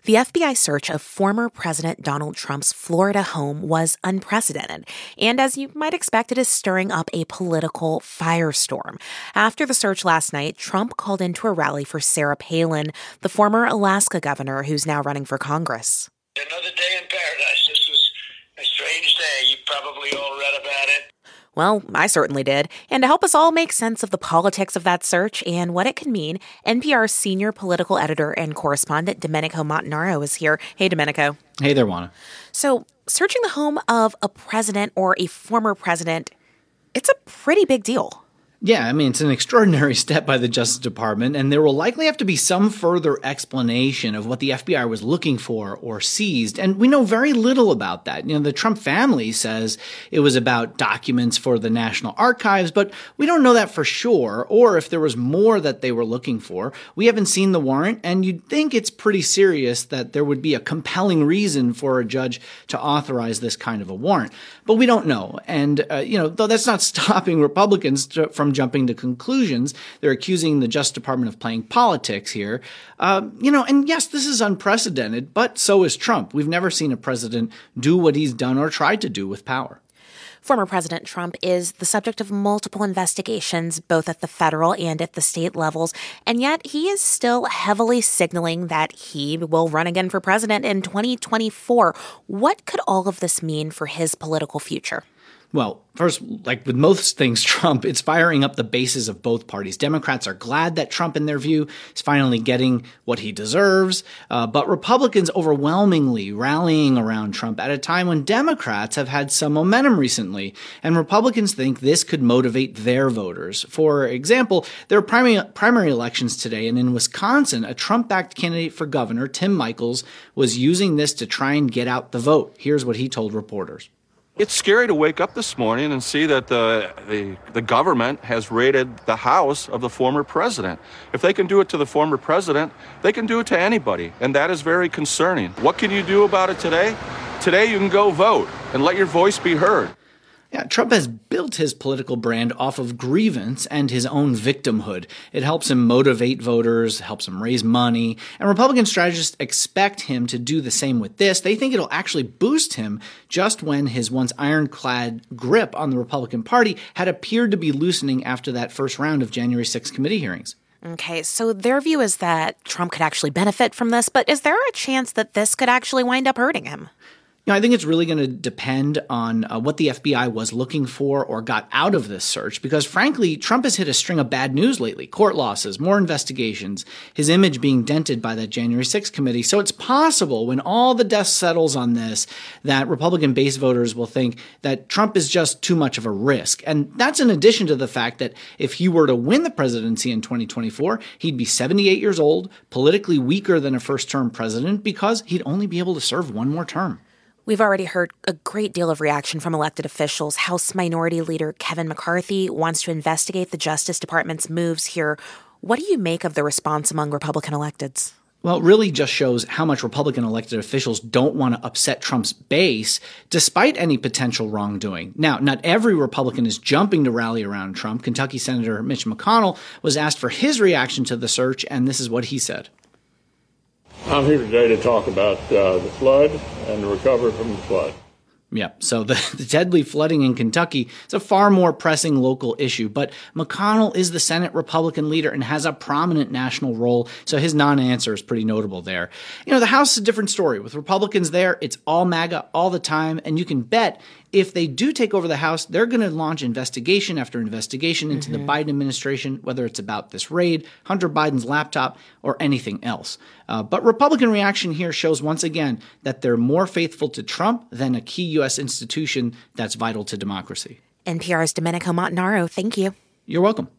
The FBI search of former President Donald Trump's Florida home was unprecedented, and as you might expect, it is stirring up a political firestorm. After the search last night, Trump called into a rally for Sarah Palin, the former Alaska governor who's now running for Congress. Another day in paradise. This was a strange day. You probably all read about it. Well, I certainly did. And to help us all make sense of the politics of that search and what it could mean, NPR's senior political editor and correspondent Domenico Montanaro is here. Hey, Domenico. Hey there, Juana. So, searching the home of a president or a former president, it's a pretty big deal. Yeah, I mean, it's an extraordinary step by the Justice Department, and there will likely have to be some further explanation of what the FBI was looking for or seized, and we know very little about that. You know, the Trump family says it was about documents for the National Archives, but we don't know that for sure, or if there was more that they were looking for. We haven't seen the warrant, and you'd think it's pretty serious that there would be a compelling reason for a judge to authorize this kind of a warrant. But we don't know, and, though that's not stopping Republicans from jumping to conclusions. They're accusing the Justice Department of playing politics here. And yes, this is unprecedented, but so is Trump. We've never seen a president do what he's done or tried to do with power. Former President Trump is the subject of multiple investigations, both at the federal and at the state levels, and yet he is still heavily signaling that he will run again for president in 2024. What could all of this mean for his political future? Well, first, like with most things Trump, it's firing up the bases of both parties. Democrats are glad that Trump, in their view, is finally getting what he deserves, but Republicans overwhelmingly rallying around Trump at a time when Democrats have had some momentum recently, and Republicans think this could motivate their voters. For example, there are primary elections today, and in Wisconsin, a Trump-backed candidate for governor, Tim Michels, was using this to try and get out the vote. Here's what he told reporters. It's scary to wake up this morning and see that the government has raided the house of the former president. If they can do it to the former president, they can do it to anybody, and that is very concerning. What can you do about it today? Today you can go vote and let your voice be heard. Yeah, Trump has built his political brand off of grievance and his own victimhood. It helps him motivate voters, helps him raise money, and Republican strategists expect him to do the same with this. They think it'll actually boost him just when his once ironclad grip on the Republican Party had appeared to be loosening after that first round of January 6th committee hearings. Okay, so their view is that Trump could actually benefit from this, but is there a chance that this could actually wind up hurting him? I think it's really going to depend on what the FBI was looking for or got out of this search, because frankly, Trump has hit a string of bad news lately. Court losses, more investigations, his image being dented by that January 6th committee. So it's possible when all the dust settles on this that Republican base voters will think that Trump is just too much of a risk. And that's in addition to the fact that if he were to win the presidency in 2024, he'd be 78 years old, politically weaker than a first-term president because he'd only be able to serve one more term. We've already heard a great deal of reaction from elected officials. House Minority Leader Kevin McCarthy wants to investigate the Justice Department's moves here. What do you make of the response among Republican electeds? Well, it really just shows how much Republican elected officials don't want to upset Trump's base, despite any potential wrongdoing. Now, not every Republican is jumping to rally around Trump. Kentucky Senator Mitch McConnell was asked for his reaction to the search, and this is what he said. I'm here today to talk about the flood and the recovery from the flood. Yeah, so the deadly flooding in Kentucky is a far more pressing local issue, but McConnell is the Senate Republican leader and has a prominent national role, so his non-answer is pretty notable there. You know, the House is a different story. With Republicans there, it's all MAGA all the time, and you can bet if they do take over the House, they're going to launch investigation after investigation into the Biden administration, whether it's about this raid, Hunter Biden's laptop, or anything else. But Republican reaction here shows once again that they're more faithful to Trump than a key U.S. institution that's vital to democracy. NPR's Domenico Montanaro, thank you. You're welcome.